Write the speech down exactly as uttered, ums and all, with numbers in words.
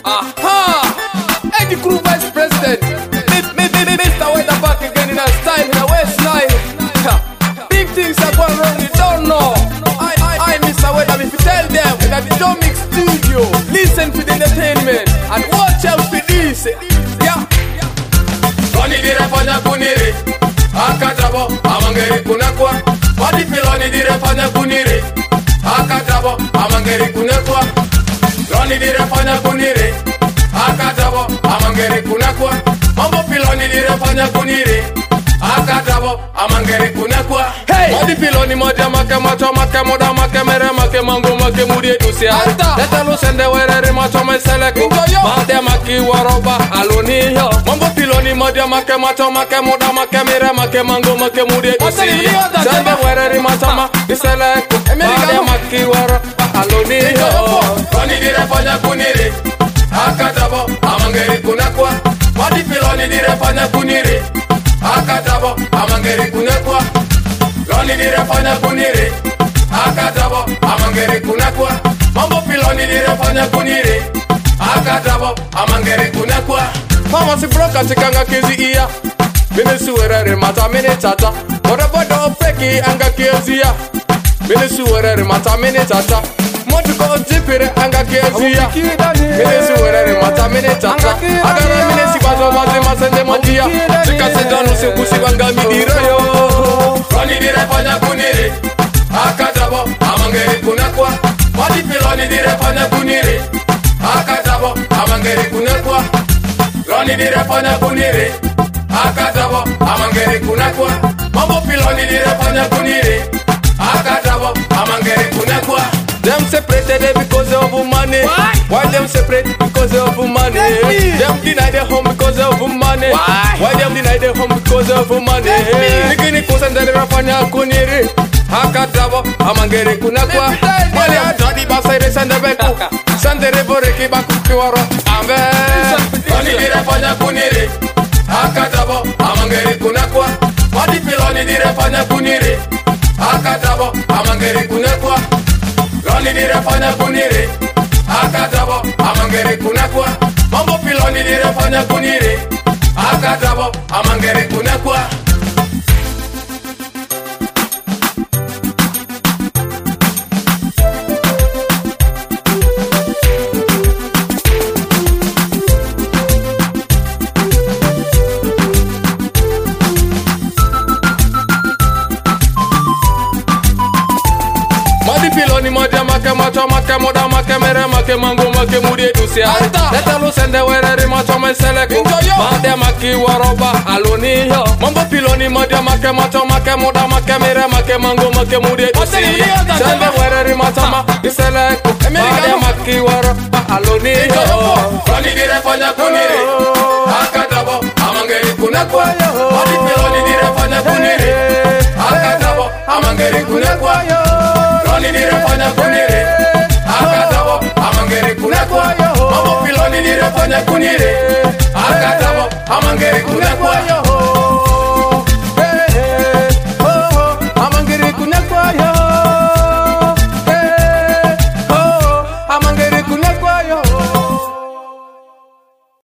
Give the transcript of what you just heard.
Aha! Eddie Crew Vice President. Mister Weather back again in a style in a waistline. Big things are going wrong, you don't know. I, I, I, Mister Weather, if you tell them that the Domic Studio, listen to the entertainment and watch out for this. Yeah. Tony dire fanya kuniri, akatabo amangeri kunakwa. Wadi filoni dire fanya kuniri, akatabo amangeri kunakwa. Tony dire fanya kuniri, akatabo amangeri kunakwa. Mambo filoni dire fanya kuniri, akatabo amangeri kunakwa. Hey! Wadi filoni moja make macho make moda make mere make mango make muri dusia. Leta lo sende were macho me seleko. Made make waroba aloniyo. Mambo filoni moja make macho make moda make mere make mango make muri dusia. Sende were macho ma seleko. Made make waroba aloniyo. Tony dire fanya kuniri, akatabo amangeri kunakwa. Wadi filoni dire fanya kuniri, akatabo amangeri kunakwa. Tony dire fanya kuniri, akatabo amangeri kunakwa. Mambo filoni dire fanya kuniri, akatabo amangeri kunakwa. Mama si broka chikanga kizi iya. Mini suwerere mata mini tata. Mora bodo feki anga kizi ya. Mini suwerere mata mini tata. Moti ko jipire anga kizi ya. Mini suwerere mata mini tata. Agara mini si bazo mazi masende matia. Chika se janu se kusi wanga midiro yo. Tony dire fanya kuniri, akatabo amangeri kunakwa. Wadi filoni dire fanya kuniri, akatabo amangeri kunakwa. Tony dire fanya kuniri, akatabo amangeri kunakwa. Mambo filoni dire fanya kuniri, akatabo amangeri kunakwa. Them separated because of money. Why? Why them separate because of money? Them deny their home because of money. Why? Why them deny their home because of money? Nikini kusendele rafanya kuniri. Hakatabo amangere kunakwa. Wale amjadi basere sendebeku. Sendere boreki bakukiwaro. Amen. Tony dire fanya kuniri, akatabo amangeri kunakwa. Wadi filoni dire fanya kuniri, akatabo amangeri kunakwa. Tony dire fanya kuniri, akatabo amangeri kunakwa. Mambo filoni dire fanya kuniri, akatabo amangeri kunakwa. Filoni moja make macho make moda make mere make mango make muri dusia. Leta lo sende were macho me seleko. Made make waroba aloniyo. Mambo filoni moja make macho make moda make mere make mango make muri dusia. Sende were macho ma seleko. Made make waroba aloniyo. Tony dire fanya kuniri, akatabo amangeri kunakwa. Wadi filoni dire fanya kuniri, akatabo amangeri kunakwa. Tony dire fanya kuniri, akatabo amangeri kunakwa. Mambo filoni dire fanya kuniri, akatabo amangeri kunakwa.